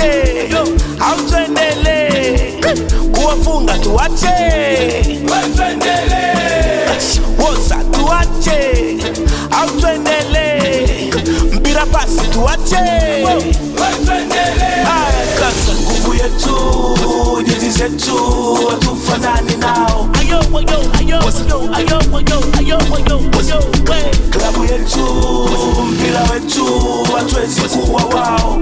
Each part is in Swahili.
tuache au tuendelee kuwafunga tuache woza tuache au tuendelee mpira pasi tuache kasa nguvu yetu jezi zetu hatufanani nao klabu yetu mpira wetu hatuwezi kuwa wao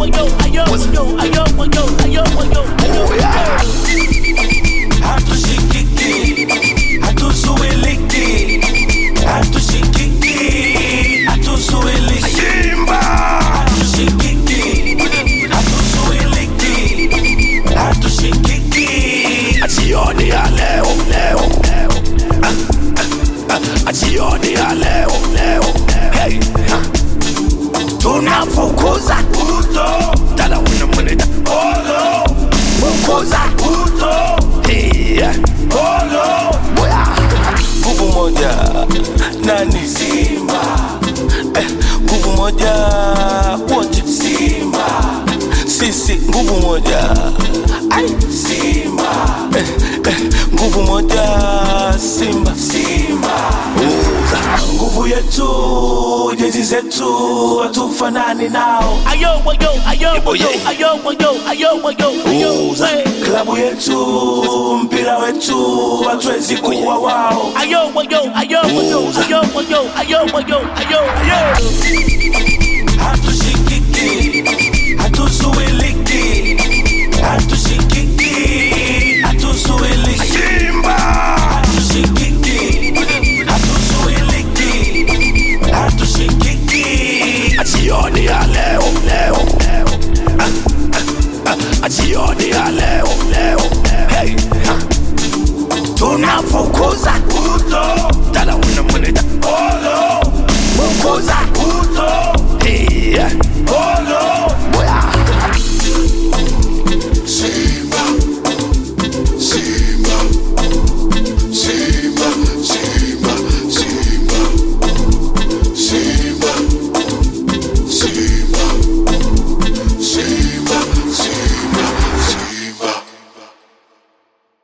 hatushikiki hatuzuiliki hatushikiki hatuzuiliki Simba hatushikiki hatuzuiliki hatushikiki jioni ya leo jioni ya leo hey tunafukuza kuto dala unamwenda olo fukuza kuto hey olo boya nguvu moja nani Simba nguvu moja wote Simba sisi nguvu moja ai Simba nguvu moja Simba nguvu yetu jezi zetu hatufanani nao klabu yetu mpira wetu hatuwezi kuwa wao hatushikiki hatuzuiliki hatushikiki hatuzuiliki Simba hatushikiki hatuzuiliki hatushikiki jioni ya leo jioni ya leo hey tunafukuza kuto